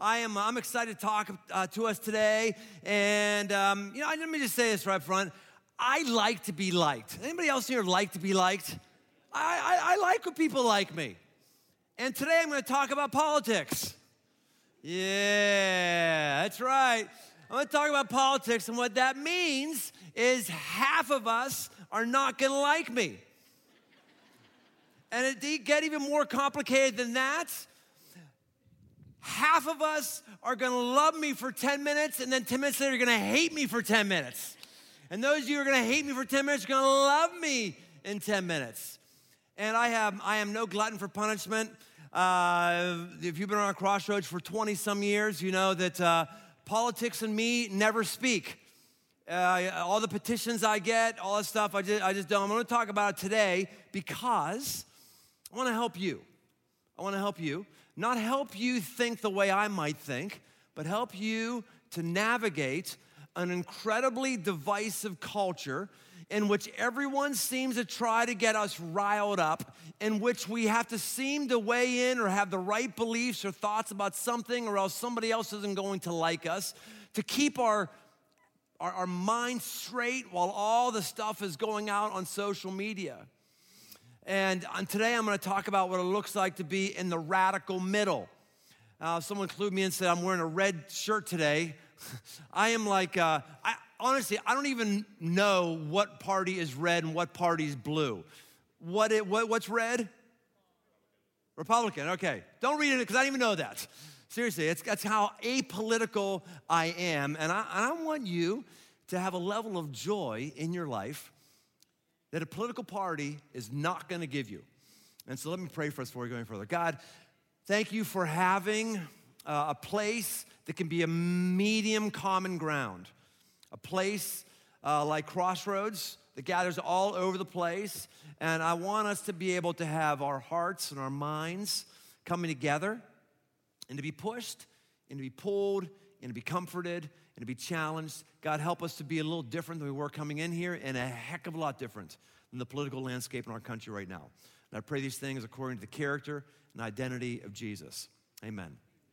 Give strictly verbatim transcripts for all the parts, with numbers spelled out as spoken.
I am I'm excited to talk uh, to us today. And, um, you know, let me just say this right up front. I like to be liked. Anybody else here like to be liked? I, I, I like when people like me. And today I'm going to talk about politics. Yeah, that's right. I'm going to talk about politics, and what that means is half of us are not going to like me. And it get even more complicated than that. Half of us are going to love me for ten minutes, and then ten minutes later, you're going to hate me for ten minutes. And those of you who are going to hate me for ten minutes are going to love me in ten minutes. And I have, I am no glutton for punishment. Uh, if you've been around Crossroads for twenty some years, you know that uh, politics and me never speak. Uh, all the petitions I get, all that stuff, I just, I just don't. I'm going to talk about it today because I want to help you. I want to help you. Not help you think the way I might think, but help you to navigate an incredibly divisive culture in which everyone seems to try to get us riled up, in which we have to seem to weigh in or have the right beliefs or thoughts about something, or else somebody else isn't going to like us, to keep our, our, our minds straight while all the stuff is going out on social media. And today I'm going to talk about what it looks like to be in the radical middle. Uh, someone clued me in and said, I'm wearing a red shirt today. I am like, uh, I, honestly, I don't even know what party is red and what party is blue. What, it, what What's red? Republican, okay. Don't read it because I don't even know that. Seriously, it's, that's how apolitical I am. And I, and I want you to have a level of joy in your life that a political party is not going to give you. And so let me pray for us before we go any further. God, thank you for having uh, a place that can be a medium common ground, a place uh, like Crossroads that gathers all over the place. And I want us to be able to have our hearts and our minds coming together and to be pushed and to be pulled and to be comforted and to be challenged. God, help us to be a little different than we were coming in here, and a heck of a lot different than the political landscape in our country right now. And I pray these things according to the character and identity of Jesus. Amen.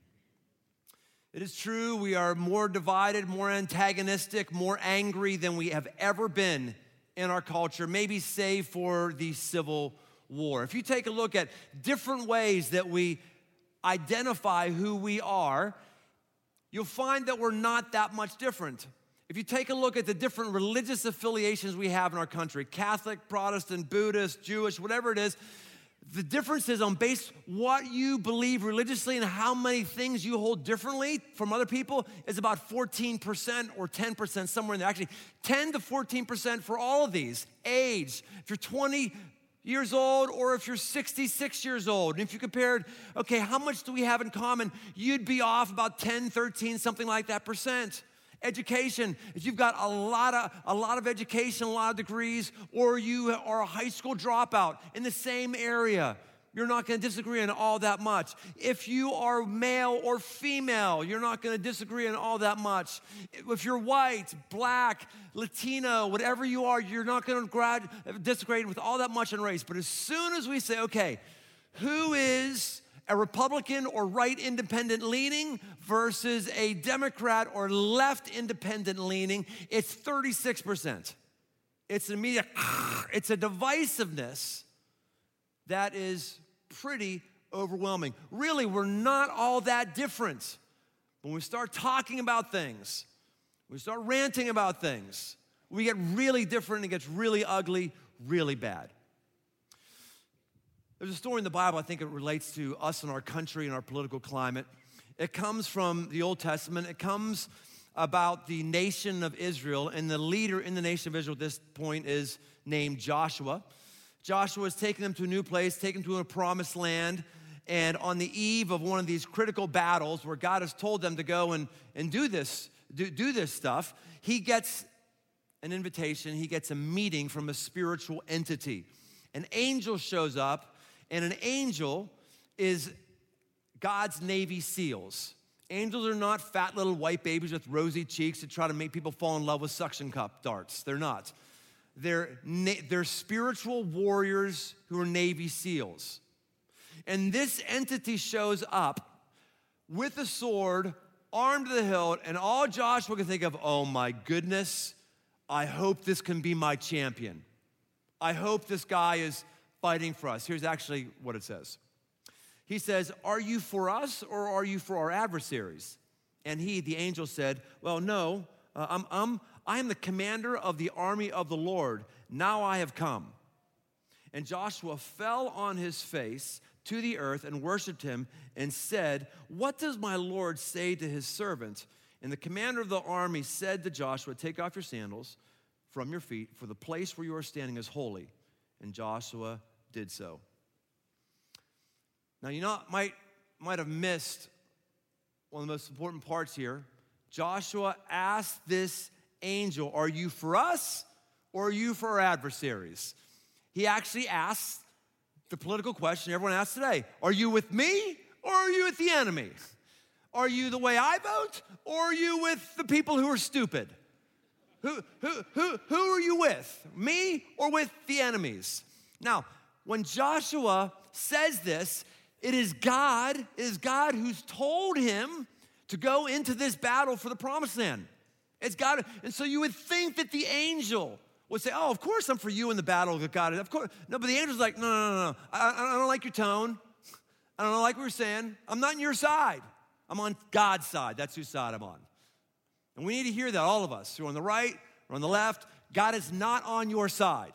It is true, we are more divided, more antagonistic, more angry than we have ever been in our culture, maybe save for the Civil War. If you take a look at different ways that we identify who we are, you'll find that we're not that much different. If you take a look at the different religious affiliations we have in our country, Catholic, Protestant, Buddhist, Jewish, whatever it is, the difference is on base what you believe religiously and how many things you hold differently from other people is about fourteen percent or ten percent, somewhere in there. Actually, ten to fourteen percent for all of these. Age, if you're twenty years old or if you're sixty-six years old. And if you compared, okay, how much do we have in common? You'd be off about ten, thirteen, something like that percent. Education, if you've got a lot of a lot of education, a lot of degrees, or you are a high school dropout in the same area, you're not going to disagree on all that much. If you are male or female, you're not going to disagree on all that much. If you're white, black, Latino, whatever you are, you're not going to disagree with all that much on race. But as soon as we say, okay, who is a Republican or right independent leaning versus a Democrat or left independent leaning, it's thirty-six percent. It's an immediate, it's a divisiveness that is pretty overwhelming. Really, we're not all that different. When we start talking about things, we start ranting about things, we get really different and it gets really ugly, really bad. There's a story in the Bible, I think it relates to us and our country and our political climate. It comes from the Old Testament. It comes about the nation of Israel, and the leader in the nation of Israel at this point is named Joshua. Joshua is taking them to a new place, taking them to a promised land, and on the eve of one of these critical battles where God has told them to go and, and do this, do, do this stuff, he gets an invitation, he gets a meeting from a spiritual entity. An angel shows up, and an angel is God's Navy SEALs. Angels are not fat little white babies with rosy cheeks that try to make people fall in love with suction cup darts. They're not. They're, na- they're spiritual warriors who are Navy SEALs. And this entity shows up with a sword, armed to the hilt, and all Joshua could think of, oh my goodness, I hope this can be my champion. I hope this guy is fighting for us. Here's actually what it says. He says, are you for us or are you for our adversaries? And he, the angel, said, well, no, uh, I'm, I'm, I am the commander of the army of the Lord. Now I have come. And Joshua fell on his face to the earth and worshiped him and said, what does my Lord say to his servant? And the commander of the army said to Joshua, take off your sandals from your feet, for the place where you are standing is holy. And Joshua did so. Now, you know, might, might have missed one of the most important parts here. Joshua asked this angel, are you for us or are you for our adversaries? He actually asked the political question everyone asks today. Are you with me or are you with the enemy? Are you the way I vote or are you with the people who are stupid? Who, who, who, who are you with? Me or with the enemies? Now, when Joshua says this, it is God, it is God who's told him to go into this battle for the promised land. It's God, and so you would think that the angel would say, oh, of course I'm for you in the battle with God. Of course. No, but the angel's like, no, no, no, no. I, I don't like your tone. I don't like what you're saying. I'm not on your side. I'm on God's side. That's whose side I'm on. And we need to hear that, all of us who are on the right or on the left. God is not on your side.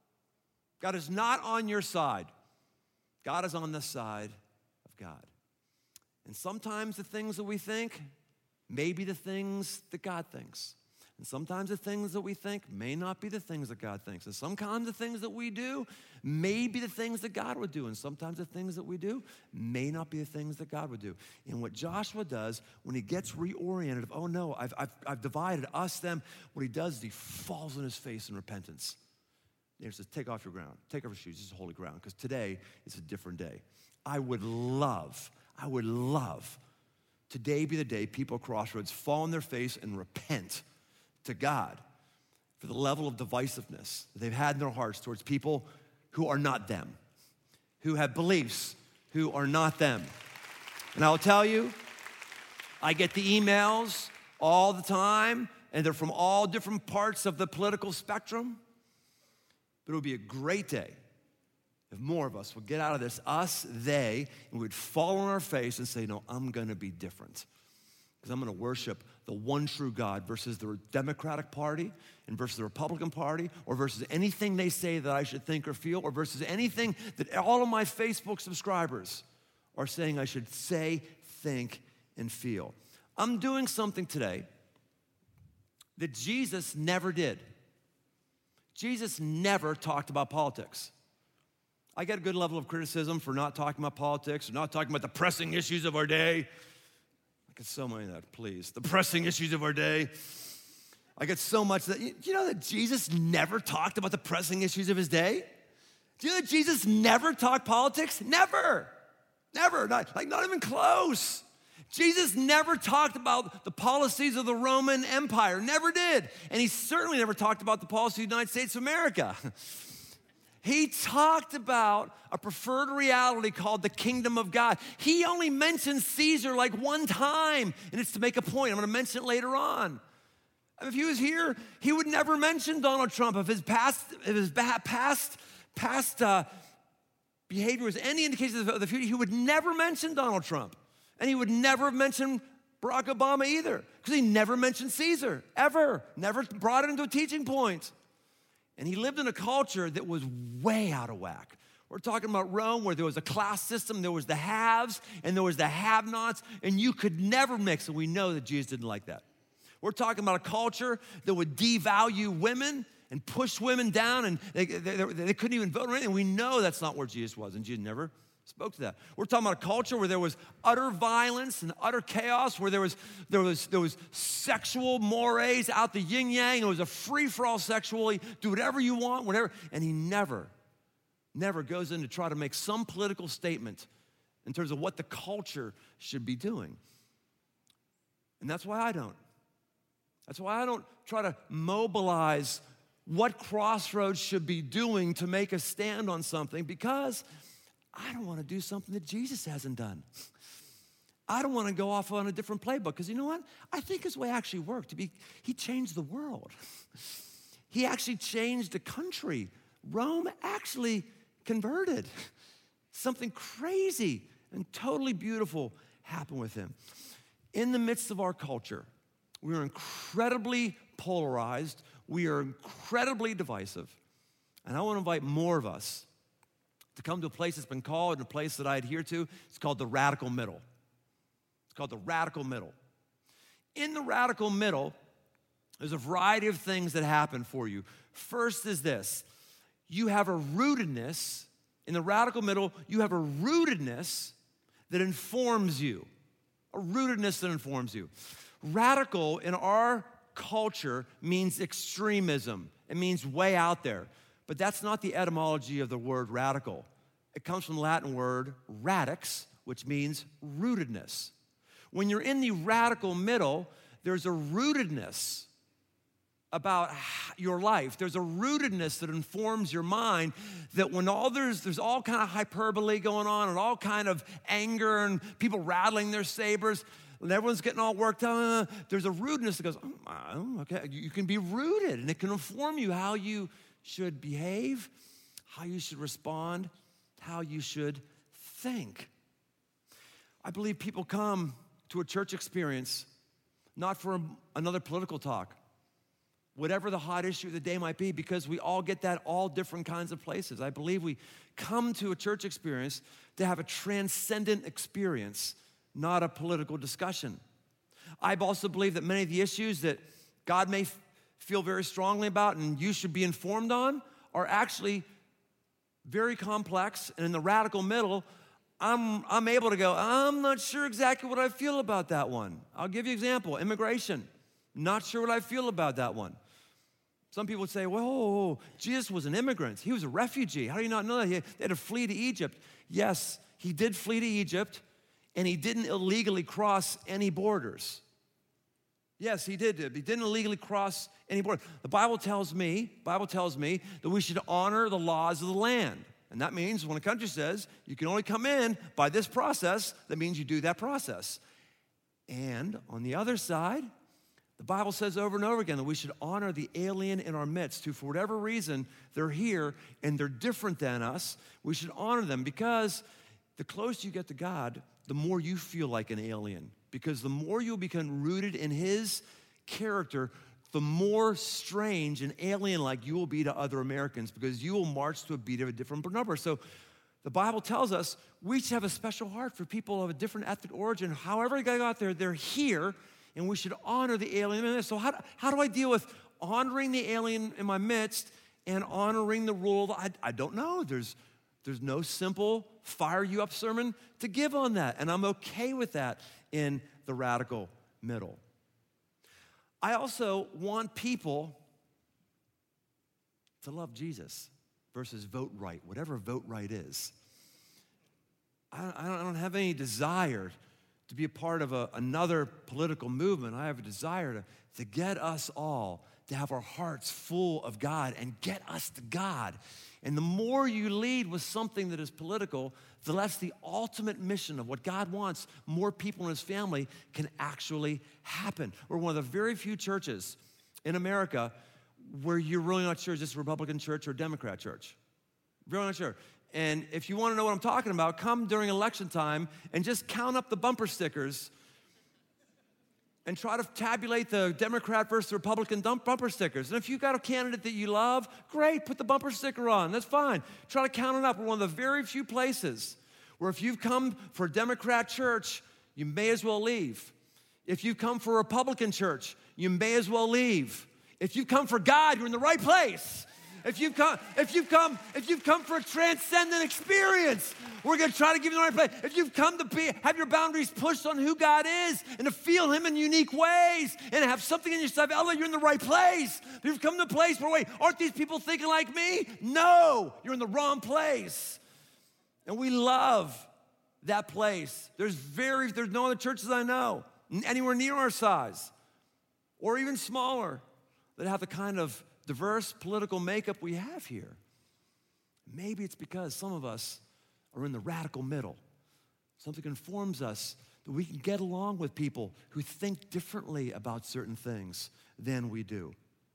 God is not on your side. God is on the side of God. And sometimes the things that we think may be the things that God thinks. And sometimes the things that we think may not be the things that God thinks. And sometimes the things that we do may be the things that God would do. And sometimes the things that we do may not be the things that God would do. And what Joshua does when he gets reoriented of, oh no, I've, I've, I've divided us, them, what he does is he falls on his face in repentance. He says, take off your ground, take off your shoes, this is holy ground, because today is a different day. I would love, I would love today be the day people at Crossroads fall on their face and repent to God for the level of divisiveness that they've had in their hearts towards people who are not them, who have beliefs who are not them. And I'll tell you, I get the emails all the time, and they're from all different parts of the political spectrum. But it would be a great day if more of us would get out of this us, they, and we would fall on our face and say, no, I'm gonna be different. Because I'm gonna worship the one true God versus the Democratic Party and versus the Republican Party or versus anything they say that I should think or feel or versus anything that all of my Facebook subscribers are saying I should say, think, and feel. I'm doing something today that Jesus never did. Jesus never talked about politics. I get a good level of criticism for not talking about politics or not talking about the pressing issues of our day. I get so many of that, please. The pressing issues of our day. I get so much that, you know that Jesus never talked about the pressing issues of his day? Do you know that Jesus never talked politics? Never. Never. Not, like not even close. Jesus never talked about the policies of the Roman Empire, never did. And he certainly never talked about the policy of the United States of America. He talked about a preferred reality called the kingdom of God. He only mentioned Caesar like one time, and it's to make a point. I'm gonna mention it later on. I mean, if he was here, he would never mention Donald Trump. If his past, if his past, past uh, behavior was any indication of the future, he would never mention Donald Trump. And he would never have mentioned Barack Obama either, because he never mentioned Caesar, ever. Never brought it into a teaching point. And he lived in a culture that was way out of whack. We're talking about Rome, where there was a class system, there was the haves, and there was the have-nots, and you could never mix, and we know that Jesus didn't like that. We're talking about a culture that would devalue women and push women down, and they, they, they, they couldn't even vote or anything. We know that's not where Jesus was, and Jesus never spoke to that. We're talking about a culture where there was utter violence and utter chaos, where there was there was there was sexual mores out the yin yang. It was a free for all sexually. Do whatever you want, whatever. And he never, never goes in to try to make some political statement in terms of what the culture should be doing. And that's why I don't. That's why I don't try to mobilize what Crossroads should be doing to make a stand on something, because I don't want to do something that Jesus hasn't done. I don't want to go off on a different playbook because you know what? I think his way actually worked. To be, he changed the world. He actually changed the country. Rome actually converted. Something crazy and totally beautiful happened with him. In the midst of our culture, we are incredibly polarized. We are incredibly divisive. And I want to invite more of us to come to a place that's been called, and a place that I adhere to. It's called the radical middle. It's called the radical middle. In the radical middle, there's a variety of things that happen for you. First is this. You have a rootedness. In the radical middle, you have a rootedness that informs you. A rootedness that informs you. Radical in our culture means extremism. It means way out there. But that's not the etymology of the word radical. It comes from the Latin word radix, which means rootedness. When you're in the radical middle, there's a rootedness about your life. There's a rootedness that informs your mind that when all there's there's all kind of hyperbole going on and all kind of anger and people rattling their sabers and everyone's getting all worked up, there's a rootedness that goes, oh, okay, you can be rooted and it can inform you how you should behave, how you should respond, how you should think. I believe people come to a church experience not for another political talk, whatever the hot issue of the day might be, because we all get that all different kinds of places. I believe we come to a church experience to have a transcendent experience, not a political discussion. I also believe that many of the issues that God may f- feel very strongly about and you should be informed on are actually very complex. And in the radical middle, I'm, I'm able to go, I'm not sure exactly what I feel about that one. I'll give you an example. Immigration. Not sure what I feel about that one. Some people would say, well, Jesus was an immigrant. He was a refugee. How do you not know that? He had to flee to Egypt. Yes, he did flee to Egypt, and he didn't illegally cross any borders. Yes, he did. He didn't illegally cross any border. The Bible tells me, Bible tells me that we should honor the laws of the land. And that means when a country says you can only come in by this process, that means you do that process. And on the other side, the Bible says over and over again that we should honor the alien in our midst who, for whatever reason, they're here and they're different than us. We should honor them because the closer you get to God, the more you feel like an alien. Because the more you become rooted in His character, the more strange and alien-like you will be to other Americans because you will march to a beat of a different number. So the Bible tells us we should have a special heart for people of a different ethnic origin. However they got there, they're here, and we should honor the alien in this. So how, how do I deal with honoring the alien in my midst and honoring the rule? I, I don't know. There's, there's no simple fire you up sermon to give on that, and I'm okay with that in the radical middle. I also want people to love Jesus versus vote right, whatever vote right is. I, I don't have any desire to be a part of a, another political movement. I have a desire to, to get us all to have our hearts full of God and get us to God. And the more you lead with something that is political, the less the ultimate mission of what God wants more people in His family can actually happen. We're one of the very few churches in America where you're really not sure is this a Republican church or a Democrat church. Really not sure. And if you want to know what I'm talking about, come during election time and just count up the bumper stickers and try to tabulate the Democrat versus Republican bumper stickers. And if you've got a candidate that you love, great, put the bumper sticker on. That's fine. Try to count it up. We're one of the very few places where if you've come for a Democrat church, you may as well leave. If you've come for a Republican church, you may as well leave. If you've come for God, you're in the right place. If you've come, if you've come, if you've come for a transcendent experience, we're going to try to give you the right place. If you've come to be, have your boundaries pushed on who God is and to feel Him in unique ways and have something in yourself, oh, you're in the right place. If you've come to a place where, wait, aren't these people thinking like me? No, you're in the wrong place. And we love that place. There's very, there's no other churches I know anywhere near our size or even smaller that have the kind of diverse political makeup we have here. Maybe it's because some of us are in the radical middle. Something informs us that we can get along with people who think differently about certain things than we do.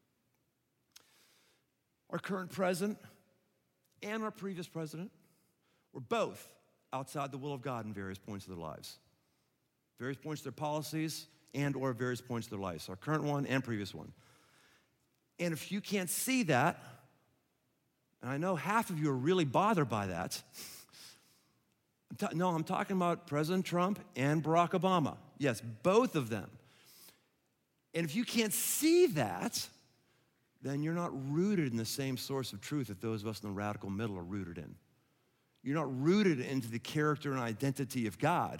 Our current president and our previous president were both outside the will of God in various points of their lives. Various points of their policies and or various points of their lives. Our current one and previous one. And if you can't see that, and I know half of you are really bothered by that, I'm ta- no, I'm talking about President Trump and Barack Obama. Yes, both of them. And if you can't see that, then you're not rooted in the same source of truth that those of us in the radical middle are rooted in. You're not rooted into the character and identity of God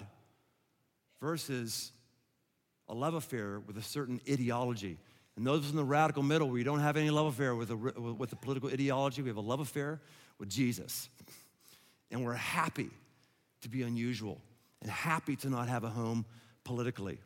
versus a love affair with a certain ideology. And those of us in the radical middle, we don't have any love affair with a, with a political ideology. We have a love affair with Jesus. And we're happy to be unusual and happy to not have a home politically.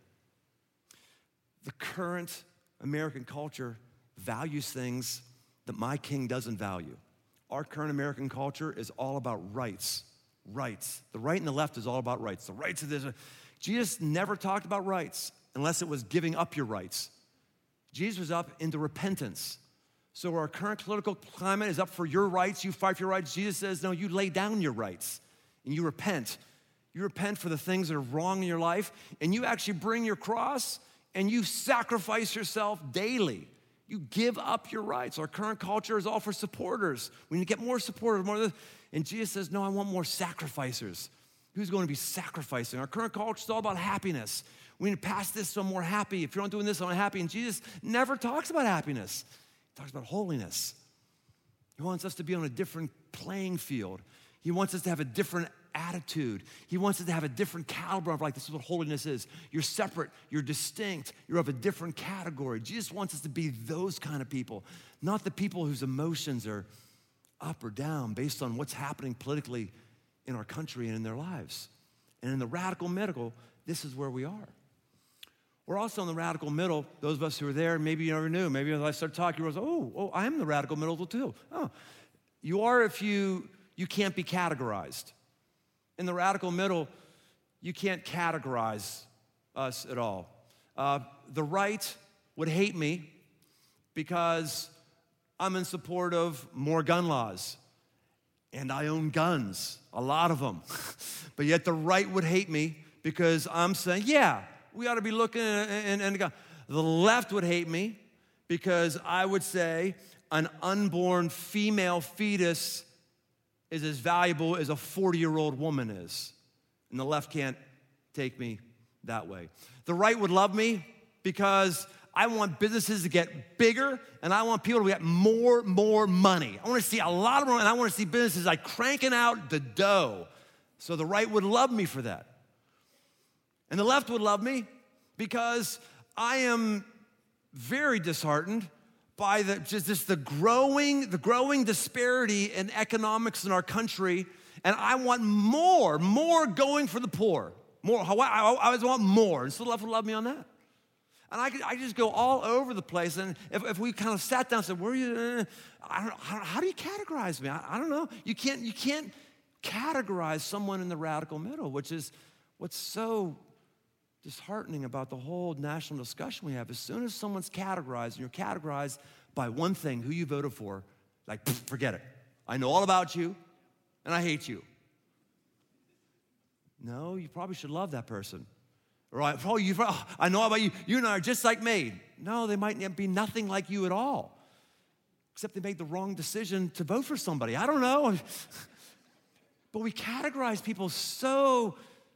The current American culture values things that my king doesn't value. Our current American culture is all about rights. Rights. The right and the left is all about rights. The rights of this. Jesus never talked about rights unless it was giving up your rights. Jesus was up into repentance. So our current political climate is up for your rights. You fight for your rights. Jesus says, no, you lay down your rights and you repent. You repent for the things that are wrong in your life, and you actually bring your cross and you sacrifice yourself daily. You give up your rights. Our current culture is all for supporters. We need to get more supporters, more of this. And Jesus says, no, I want more sacrificers. Who's going to be sacrificing? Our current culture is all about happiness. We need to pass this so I'm more happy. If you're not doing this, I'm unhappy. And Jesus never talks about happiness. He talks about holiness. He wants us to be on a different playing field. He wants us to have a different attitude. He wants us to have a different caliber of like, this is what holiness is. You're separate, you're distinct, you're of a different category. Jesus wants us to be those kind of people, not the people whose emotions are up or down based on what's happening politically in our country and in their lives. And in the radical middle, this is where we are. We're also in the radical middle. Those of us who are there, maybe you never knew. Maybe as I start talking, you're like, oh, oh, I am the radical middle too. Oh, you are if you you can't be categorized. In the radical middle, you can't categorize us at all. Uh, the right would hate me because I'm in support of more gun laws. And I own guns, a lot of them. But yet the right would hate me because I'm saying, yeah, we ought to be looking and, and, and the left would hate me because I would say an unborn female fetus is as valuable as a forty-year-old woman is. And the left can't take me that way. The right would love me because I want businesses to get bigger and I want people to get more, more money. I want to see a lot of money and I want to see businesses like cranking out the dough. So the right would love me for that. And the left would love me because I am very disheartened by the just, just the growing, the growing disparity in economics in our country, and I want more, more going for the poor. More, I, I, I always want more, and so the left would love me on that. And I, I just go all over the place, and if, if we kind of sat down and said, where are you, uh, I don't, I don't, how do you categorize me? I, I don't know. You can't, you can't categorize someone in the radical middle, which is what's so disheartening about the whole national discussion we have. As soon as someone's categorized, and you're categorized by one thing, who you voted for, like, pff, forget it. I know all about you, and I hate you. No, you probably should love that person. Right? Oh, you, oh, I know about you. You and I are just like me. No, they might be nothing like you at all, except they made the wrong decision to vote for somebody. I don't know. But we categorize people so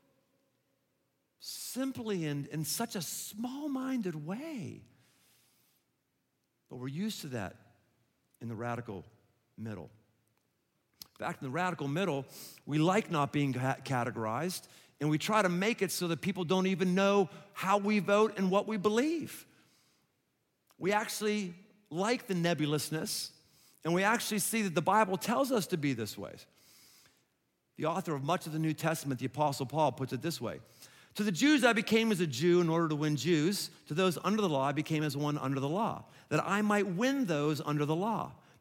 simply and in such a small-minded way. But we're used to that in the radical middle. In fact, in the radical middle, we like not being categorized, and we try to make it so that people don't even know how we vote and what we believe. We actually like the nebulousness, and we actually see that the Bible tells us to be this way. The author of much of the New Testament, the Apostle Paul, puts it this way. To the Jews I became as a Jew in order to win Jews. To those under the law I became as one under the law, that I might win those under the law.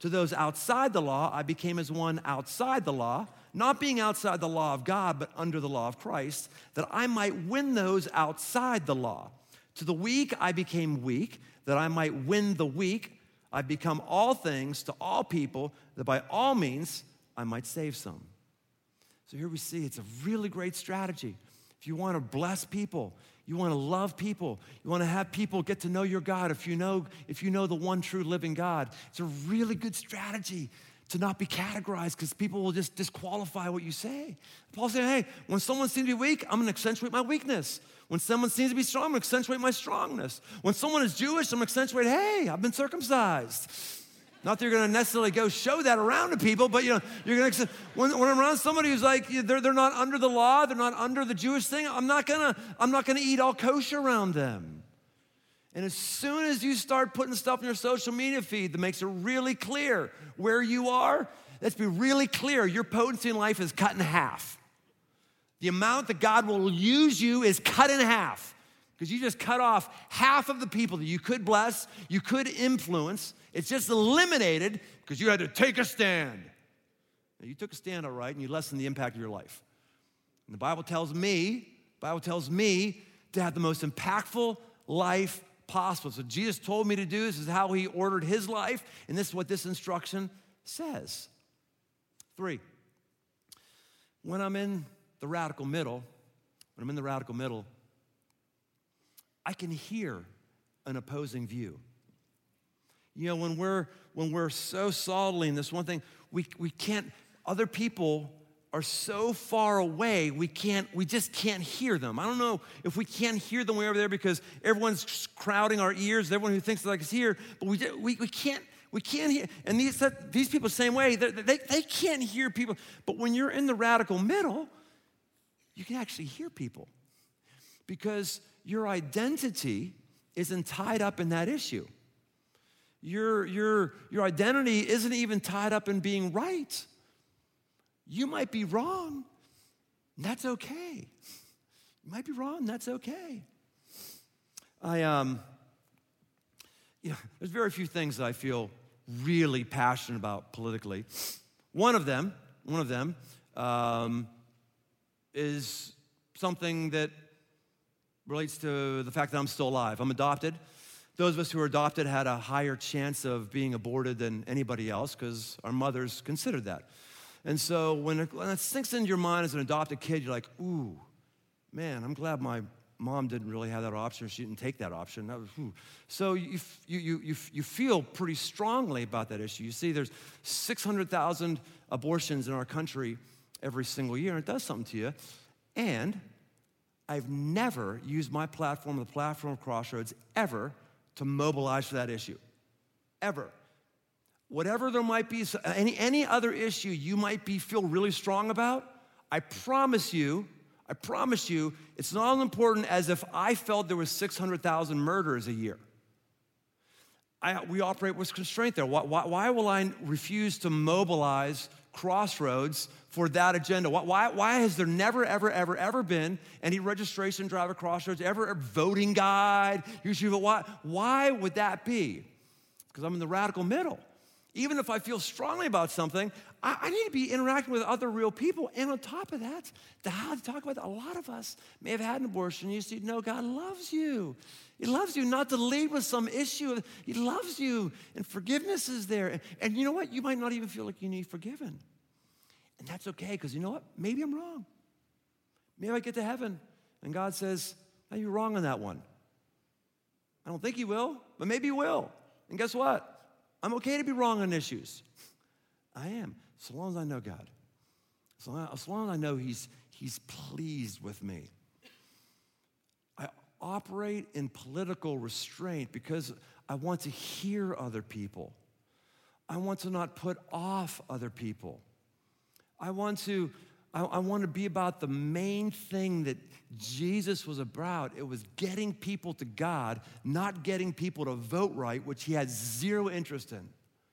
To those outside the law, I became as one outside the law, not being outside the law of God, but under the law of Christ, that I might win those outside the law. To the weak, I became weak, that I might win the weak. I become all things to all people, that by all means I might save some. So here we see it's a really great strategy. If you want to bless people, you want to love people, you want to have people get to know your God, if you know, if you know the one true living God, it's a really good strategy to not be categorized, because people will just disqualify what you say. Paul said, hey, when someone seems to be weak, I'm going to accentuate my weakness. When someone seems to be strong, I'm going to accentuate my strongness. When someone is Jewish, I'm going to accentuate, hey, I've been circumcised. Not that you're going to necessarily go show that around to people, but you know, you're going to, when, when I'm around somebody who's like, they're, they're not under the law, they're not under the Jewish thing, I'm not going to, I'm not going to eat all kosher around them. And as soon as you start putting stuff in your social media feed that makes it really clear where you are, let's be really clear, your potency in life is cut in half. The amount that God will use you is cut in half, because you just cut off half of the people that you could bless, you could influence. It's just eliminated because you had to take a stand. Now, you took a stand, all right, and you lessened the impact of your life. And the Bible tells me, the Bible tells me to have the most impactful life possible. So Jesus told me to do this. This is how he ordered his life, and this is what this instruction says. Three, when I'm in the radical middle, when I'm in the radical middle, I can hear an opposing view. You know, when we're when we're so solidly in this one thing, we we can't, other people are so far away, we can't, we just can't hear them. I don't know if we can't hear them way over there because everyone's crowding our ears, everyone who thinks like is here, but we we, we can't we can't hear. And these these people the same way, they, they they can't hear people. But when you're in the radical middle, you can actually hear people, because your identity isn't tied up in that issue. Your, your, your identity isn't even tied up in being right. You might be wrong, and that's okay. You might be wrong, and that's okay. I, um, you know, there's very few things that I feel really passionate about politically. One of them, one of them um, is something that relates to the fact that I'm still alive. I'm adopted. Those of us who are adopted had a higher chance of being aborted than anybody else because our mothers considered that. And so when it, when it sinks into your mind as an adopted kid, you're like, ooh, man, I'm glad my mom didn't really have that option, or she didn't take that option. That was, ooh. So you, you, you, you, you feel pretty strongly about that issue. You see, there's six hundred thousand abortions in our country every single year, and it does something to you. And I've never used my platform, the platform of Crossroads, ever to mobilize for that issue, ever. Whatever there might be, any, any other issue you might be feel really strong about, I promise you, I promise you, it's not as important as if I felt there was six hundred thousand murders a year. I, we operate with constraint there. Why, why, why will I refuse to mobilize Crossroads for that agenda? Why, why, why has there never, ever, ever, ever been any registration drive at Crossroads, ever a voting guide? Why, why would that be? Because I'm in the radical middle. Even if I feel strongly about something, I, I need to be interacting with other real people. And on top of that, the how to talk about that, a lot of us may have had an abortion. You see, no, God loves you. He loves you not to lead with some issue. He loves you, and forgiveness is there. And, and you know what? You might not even feel like you need forgiven. And that's okay, because you know what? Maybe I'm wrong. Maybe I get to heaven, and God says, oh, you're wrong on that one. I don't think he will, but maybe he will. And guess what? I'm okay to be wrong on issues. I am, so long as I know God. So long, as long as I know he's, he's pleased with me. I operate in political restraint because I want to hear other people. I want to not put off other people. I want to, I, I want to be about the main thing that Jesus was about. It was getting people to God, not getting people to vote right, which he had zero interest in.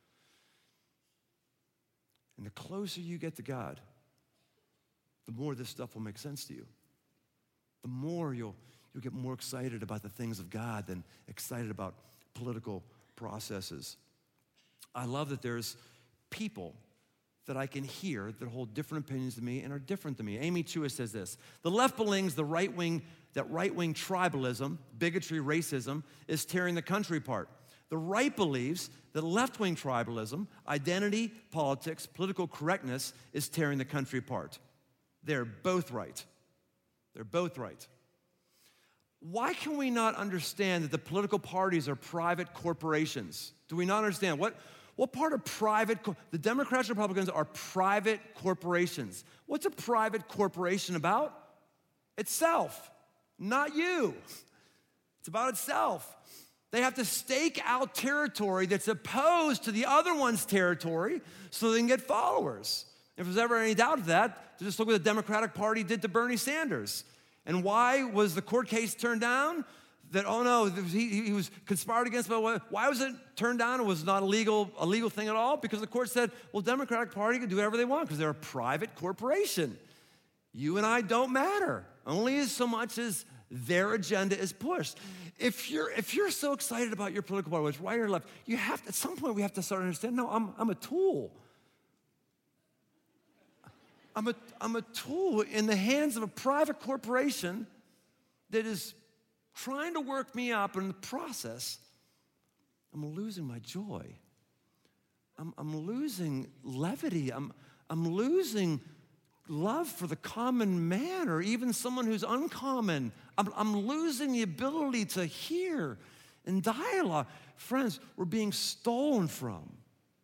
And the closer you get to God, the more this stuff will make sense to you. The more you'll, you'll get more excited about the things of God than excited about political processes. I love that there's people that I can hear that hold different opinions than me and are different than me. Amy Chua says this: the left believes the right wing, that right-wing tribalism, bigotry, racism is tearing the country apart. The right believes that left-wing tribalism, identity, politics, political correctness is tearing the country apart. They're both right. They're both right. Why can we not understand that the political parties are private corporations? Do we not understand? What, what part of private, the Democrats and Republicans are private corporations. What's a private corporation about? Itself, not you. It's about itself. They have to stake out territory that's opposed to the other one's territory so they can get followers. If there's ever any doubt of that, just look what the Democratic Party did to Bernie Sanders. And why was the court case turned down? That, oh no, he, he was conspired against, but why was it turned down? It was not a legal, a legal thing at all? Because the court said, well, Democratic Party can do whatever they want because they're a private corporation. You and I don't matter, only as so much as their agenda is pushed. If you're, if you're so excited about your political party, whether it's right or left, you have to, at some point we have to start to understand, no, I'm, I'm a tool. I'm a, I'm a tool in the hands of a private corporation that is trying to work me up, and in the process, I'm losing my joy. I'm, I'm losing levity. I'm, I'm losing love for the common man or even someone who's uncommon. I'm, I'm losing the ability to hear and dialogue. Friends, we're being stolen from.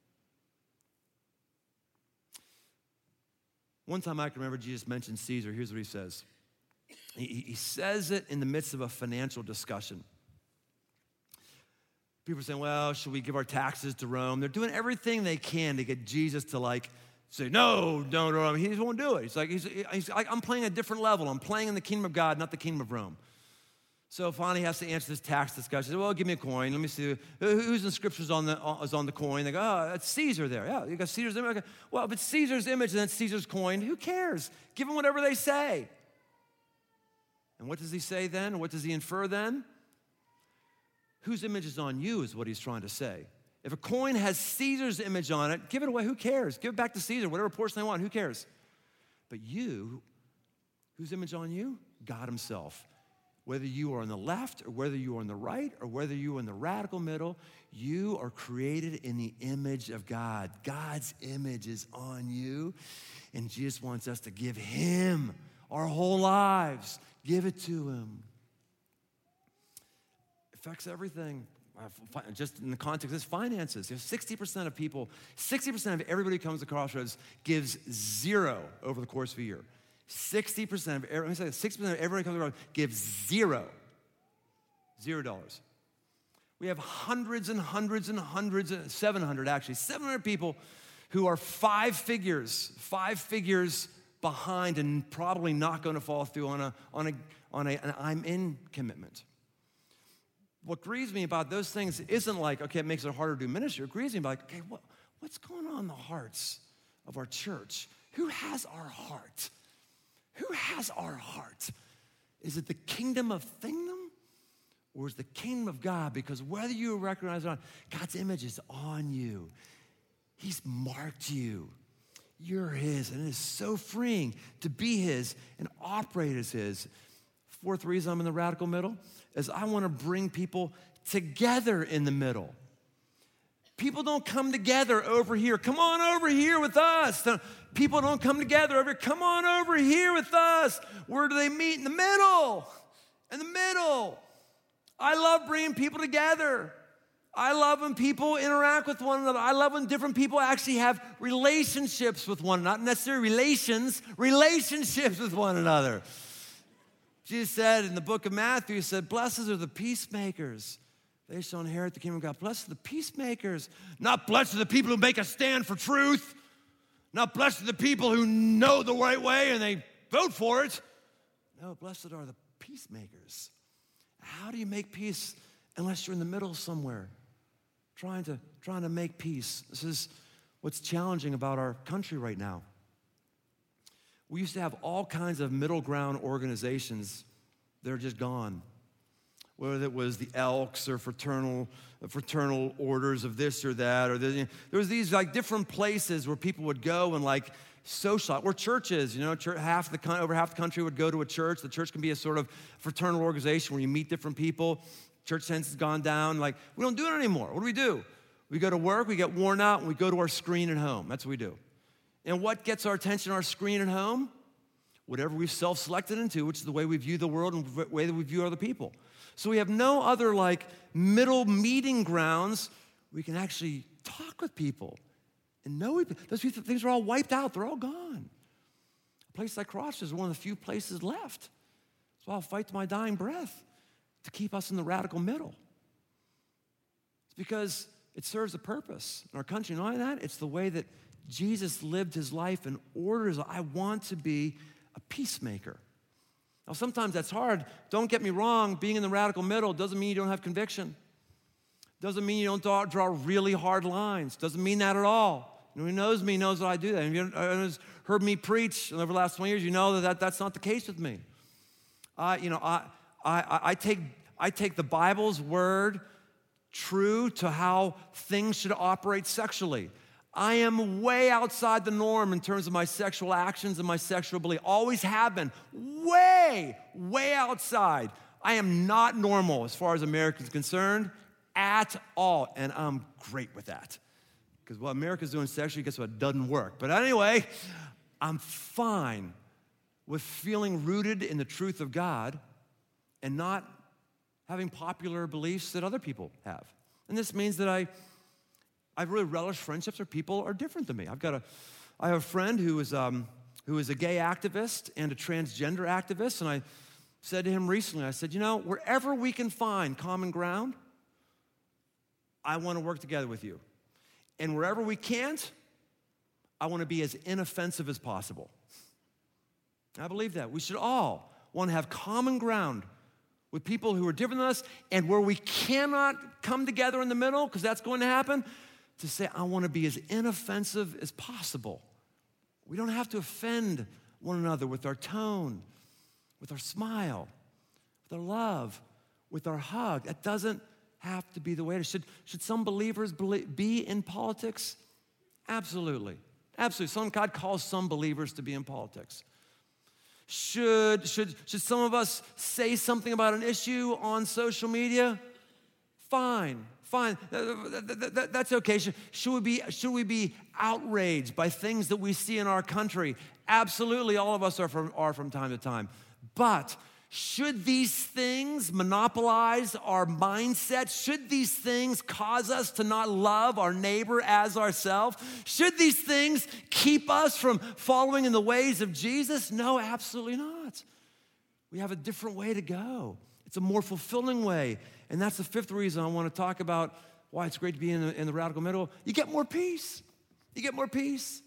One time I can remember Jesus mentioned Caesar. Here's what he says. He, he says it in the midst of a financial discussion. People are saying, well, should we give our taxes to Rome? They're doing everything they can to get Jesus to like say, no, no, no, he won't do it. He's like, he's, he's like, I'm playing a different level. I'm playing in the kingdom of God, not the kingdom of Rome. So finally he has to answer this tax discussion. He says, well, give me a coin. Let me see. Who's in the scriptures on the, is on the coin? They go, oh, that's Caesar there. Yeah, you got Caesar's image. Okay. Well, if it's Caesar's image and it's Caesar's coin, who cares? Give them whatever they say. And what does he say then? What does he infer then? Whose image is on you is what he's trying to say. If a coin has Caesar's image on it, give it away. Who cares? Give it back to Caesar, whatever portion they want. Who cares? But you, whose image on you? God himself. Whether you are on the left or whether you are on the right or whether you are in the radical middle, you are created in the image of God. God's image is on you, and Jesus wants us to give him our whole lives. Give it to him. It affects everything. Just in the context of this, finances. There's sixty percent of people, sixty percent of everybody who comes to Crossroads gives zero over the course of a year. sixty percent of every, sixty percent of everybody who comes to Crossroads gives zero. Zero dollars. We have hundreds and hundreds and hundreds, and seven hundred actually, seven hundred people who are five figures, five figures behind and probably not going to follow through on a on a on a an I'm in commitment. What grieves me about those things isn't like, okay, it makes it harder to do ministry. It grieves me about, okay, what, what's going on in the hearts of our church? Who has our heart? Who has our heart? Is it the kingdom of Thingdom or is it the kingdom of God? Because whether you recognize it or not, God's image is on you. He's marked you. You're his, and it is so freeing to be his and operate as his. Fourth reason I'm in the radical middle is I want to bring people together in the middle. People don't come together over here. Come on over here with us. People don't come together over here. Come on over here with us. Where do they meet? In the middle. In the middle. I love bringing people together. I love when people interact with one another. I love when different people actually have relationships with one another. Not necessarily relations, relationships with one another. Jesus said in the book of Matthew, he said, blessed are the peacemakers. They shall inherit the kingdom of God. Blessed are the peacemakers. Not blessed are the people who make a stand for truth. Not blessed are the people who know the right way and they vote for it. No, blessed are the peacemakers. How do you make peace unless you're in the middle somewhere? Trying to, trying to make peace. This is what's challenging about our country right now. We used to have all kinds of middle ground organizations that are just gone. whether it was the Elks or fraternal fraternal orders of this or that, or the, you know, there was these like different places where people would go and like social, or churches, you know, church, half the over half the country would go to a church. The church can be a sort of fraternal organization where you meet different people. Church attendance has gone down. Like, we don't do it anymore. What do we do? We go to work, we get worn out, and we go to our screen at home. That's what we do. And what gets our attention, our screen at home? Whatever we've self-selected into, which is the way we view the world and the way that we view other people. So we have no other like middle meeting grounds where we can actually talk with people and know people. Those things are all wiped out. They're all gone. A place like Cross is one of the few places left. So I'll fight to my dying breath to keep us in the radical middle. It's because it serves a purpose in our country. Not only that, it's the way that Jesus lived his life and orders. I want to be a peacemaker. Now, sometimes that's hard. Don't get me wrong. Being in the radical middle doesn't mean you don't have conviction. Doesn't mean you don't draw, draw really hard lines. Doesn't mean that at all. You know, who knows me knows that I do that. And if you've heard me preach over the last twenty years, you know that, that that's not the case with me. Uh, you know, I, I, I, take, I take the Bible's word true to how things should operate sexually. I am way outside the norm in terms of my sexual actions and my sexual belief. Always have been. Way, way outside. I am not normal as far as Americans concerned at all. And I'm great with that. Because what America's doing sexually, guess what? It doesn't work. But anyway, I'm fine with feeling rooted in the truth of God and not having popular beliefs that other people have. And this means that I I really relish friendships where people are different than me. I've got a, I have a friend who is, um, who is a gay activist and a transgender activist, and I said to him recently, I said, you know, wherever we can find common ground, I want to work together with you. And wherever we can't, I want to be as inoffensive as possible. I believe that. We should all want to have common ground with people who are different than us, and where we cannot come together in the middle, because that's going to happen, to say, I want to be as inoffensive as possible. We don't have to offend one another with our tone, with our smile, with our love, with our hug. That doesn't have to be the way it is. Should, should some believers be in politics? Absolutely. Absolutely. Some, God calls some believers to be in politics. Should, should, should some of us say something about an issue on social media? Fine. Fine, that's okay. Should, should, we be, should we be outraged by things that we see in our country? Absolutely, all of us are from, are from time to time. But should these things monopolize our mindset? Should these things cause us to not love our neighbor as ourselves? Should these things keep us from following in the ways of Jesus? No, absolutely not. We have a different way to go. It's a more fulfilling way. And that's the fifth reason I want to talk about why it's great to be in the, in the radical middle. You get more peace. You get more peace.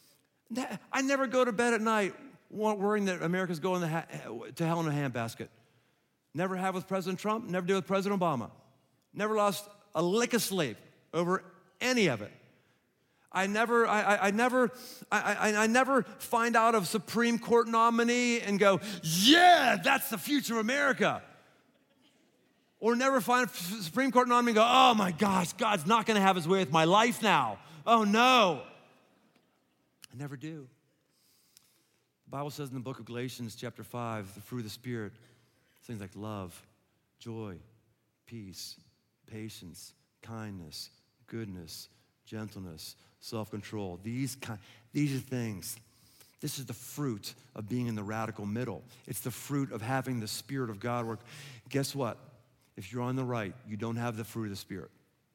I never go to bed at night worrying that America's going to, ha- to hell in a handbasket. Never have with President Trump. Never did with President Obama. Never lost a lick of sleep over any of it. I never, I, I, I never, I, I, I never find out of Supreme Court nominee and go, yeah, that's the future of America. Or never find a Supreme Court nominee and go, oh my gosh, God's not going to have his way with my life now. Oh no. I never do. The Bible says in the book of Galatians chapter five, the fruit of the Spirit, things like love, joy, peace, patience, kindness, goodness, gentleness, self-control. These, kind, these are things. This is the fruit of being in the radical middle. It's the fruit of having the Spirit of God work. Guess what? If you're on the right, you don't have the fruit of the Spirit.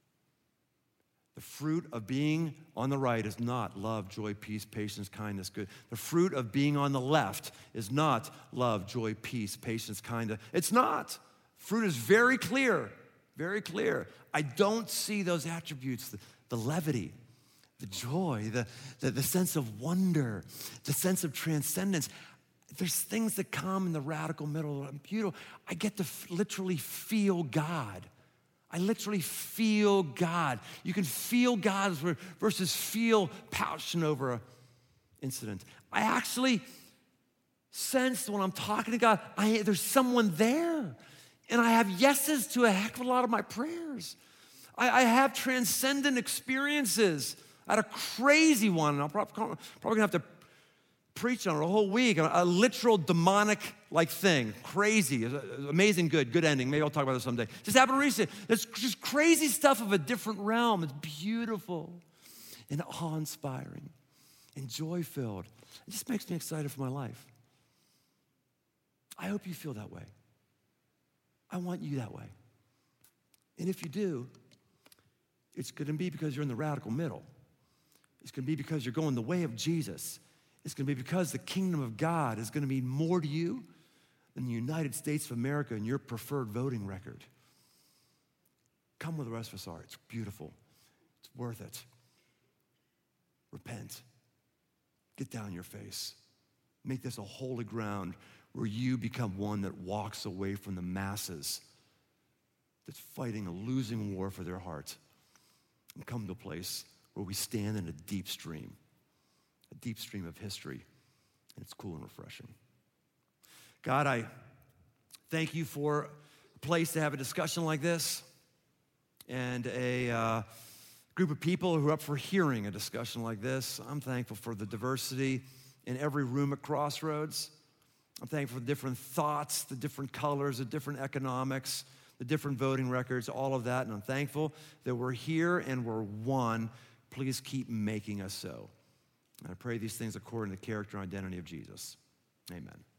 The fruit of being on the right is not love, joy, peace, patience, kindness, good. The fruit of being on the left is not love, joy, peace, patience, kindness. It's not. Fruit is very clear, very clear. I don't see those attributes, the, the levity, the joy, the, the, the sense of wonder, the sense of transcendence. There's things that come in the radical middle. Beautiful. I get to f- literally feel God. I literally feel God. You can feel God versus feel passion over an incident. I actually sense when I'm talking to God, I, there's someone there. And I have yeses to a heck of a lot of my prayers. I, I have transcendent experiences. I had a crazy one, and I'm probably, probably gonna have to preach on it a whole week. A, a literal demonic-like thing, crazy, amazing, good, good ending. Maybe I'll talk about this someday. Just happened recently. It's just crazy stuff of a different realm. It's beautiful and awe-inspiring and joy-filled. It just makes me excited for my life. I hope you feel that way. I want you that way. And if you do, it's gonna be because you're in the radical middle. It's gonna be because you're going the way of Jesus. It's gonna be because the kingdom of God is gonna mean more to you than the United States of America and your preferred voting record. Come where the rest of us are. It's beautiful. It's worth it. Repent. Get down on your face. Make this a holy ground where you become one that walks away from the masses that's fighting a losing war for their heart, and come to a place where we stand in a deep stream, a deep stream of history, and it's cool and refreshing. God, I thank you for a place to have a discussion like this and a uh, group of people who are up for hearing a discussion like this. I'm thankful for the diversity in every room at Crossroads. I'm thankful for the different thoughts, the different colors, the different economics, the different voting records, all of that. And I'm thankful that we're here and we're one. Please keep making us so. And I pray these things according to the character and identity of Jesus. Amen.